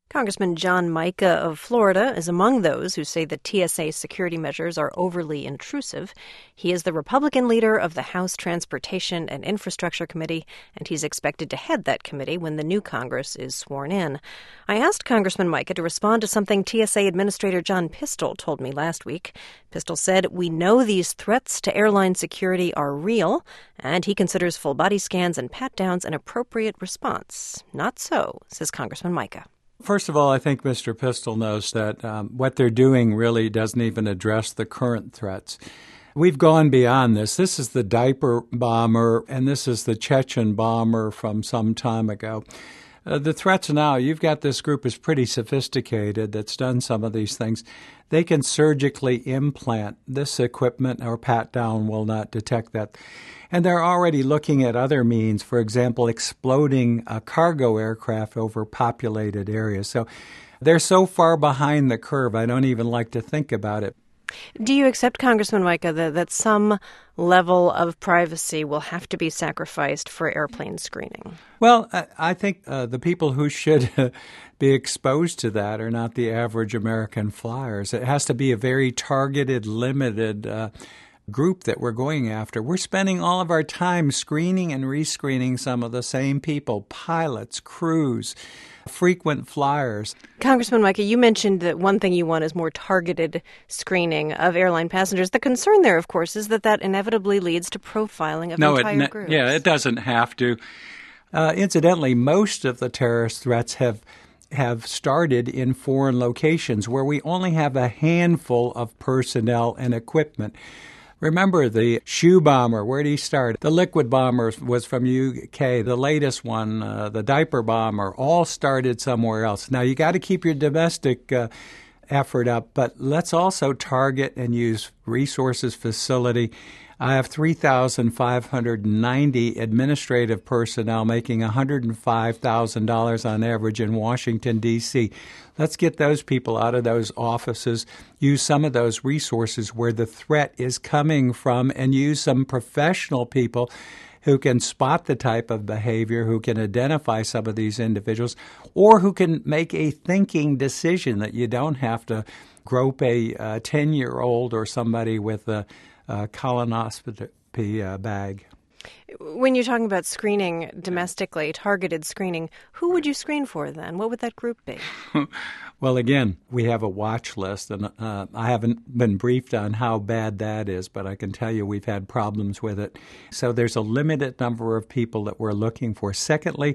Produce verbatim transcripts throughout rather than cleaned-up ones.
Congressman John Mica of Florida is among those who say the T S A security measures are overly intrusive. He is the Republican leader of the House Transportation and Infrastructure Committee, and he's expected to head that committee when the new Congress is sworn in. I asked Congressman Mica to respond to something T S A Administrator John Pistole told me last week. Pistole said, "We know these threats to airline security are real," and he considers full body scans and pat-downs an appropriate response. Not so, says Congressman Mica. First of all, I think Mister Pistole knows that um, what they're doing really doesn't even address the current threats. We've gone beyond this. This is the diaper bomber, and this is the Chechen bomber from some time ago. Uh, the threats now, you've got this group is pretty sophisticated that's done some of these things. They can surgically implant this equipment, or pat-down will not detect that. And they're already looking at other means, for example, exploding a cargo aircraft over populated areas. So they're so far behind the curve, I don't even like to think about it. Do you accept, Congressman Mica, that, that some level of privacy will have to be sacrificed for airplane screening? Well, I, I think uh, the people who should uh, be exposed to that are not the average American flyers. It has to be a very targeted, limited uh group that we're going after. We're spending all of our time screening and rescreening some of the same people, pilots, crews, frequent flyers. Congressman Mica, you mentioned that one thing you want is more targeted screening of airline passengers. The concern there, of course, is that that inevitably leads to profiling of no, entire it, groups. Yeah, it doesn't have to. Uh, incidentally, most of the terrorist threats have have started in foreign locations where we only have a handful of personnel and equipment. Remember the shoe bomber, where did he start? The liquid bomber was from U K. The latest one, uh, the diaper bomber, all started somewhere else. Now, you got to keep your domestic uh, effort up, but let's also target and use resources facility. I have three thousand five hundred ninety administrative personnel making one hundred five thousand dollars on average in Washington, D C Let's get those people out of those offices, use some of those resources where the threat is coming from, and use some professional people who can spot the type of behavior, who can identify some of these individuals, or who can make a thinking decision that you don't have to grope a uh, ten-year-old or somebody with a Uh, colonoscopy uh, bag. When you're talking about screening domestically, targeted screening, who would you screen for then? What would that group be? Well, again, we have a watch list, and uh, I haven't been briefed on how bad that is, but I can tell you we've had problems with it. So there's a limited number of people that we're looking for. Secondly,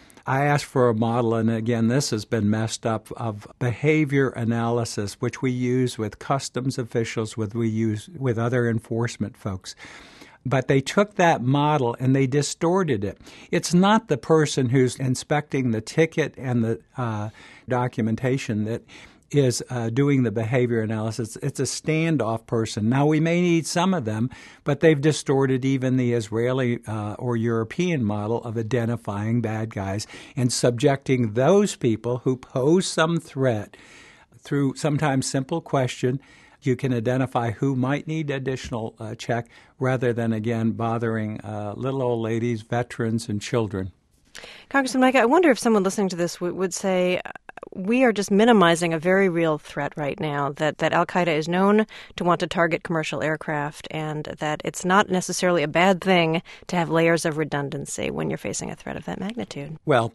I asked for a model, and again, this has been messed up, of behavior analysis, which we use with customs officials, with we use with other enforcement folks. But they took that model and they distorted it. It's not the person who's inspecting the ticket and the uh, documentation that is uh, doing the behavior analysis. It's a standoff person. Now, we may need some of them, but they've distorted even the Israeli uh, or European model of identifying bad guys and subjecting those people who pose some threat through sometimes simple question. You can identify who might need additional uh, check rather than, again, bothering uh, little old ladies, veterans, and children. Congressman Mica, I wonder if someone listening to this w- would say, we are just minimizing a very real threat right now, that, that al-Qaeda is known to want to target commercial aircraft, and that it's not necessarily a bad thing to have layers of redundancy when you're facing a threat of that magnitude. Well,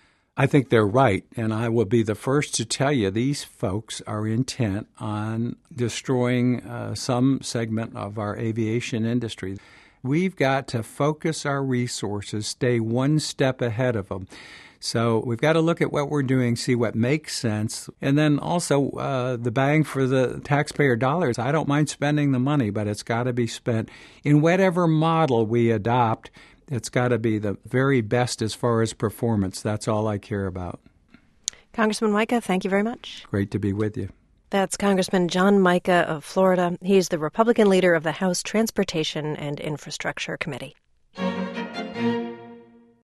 I think they're right, and I will be the first to tell you these folks are intent on destroying uh, some segment of our aviation industry. We've got to focus our resources, stay one step ahead of them. So we've got to look at what we're doing, see what makes sense, and then also uh, the bang for the taxpayer dollars. I don't mind spending the money, but it's got to be spent in whatever model we adopt. It's got to be the very best as far as performance. That's all I care about. Congressman Mica, thank you very much. Great to be with you. That's Congressman John Mica of Florida. He's the Republican leader of the House Transportation and Infrastructure Committee.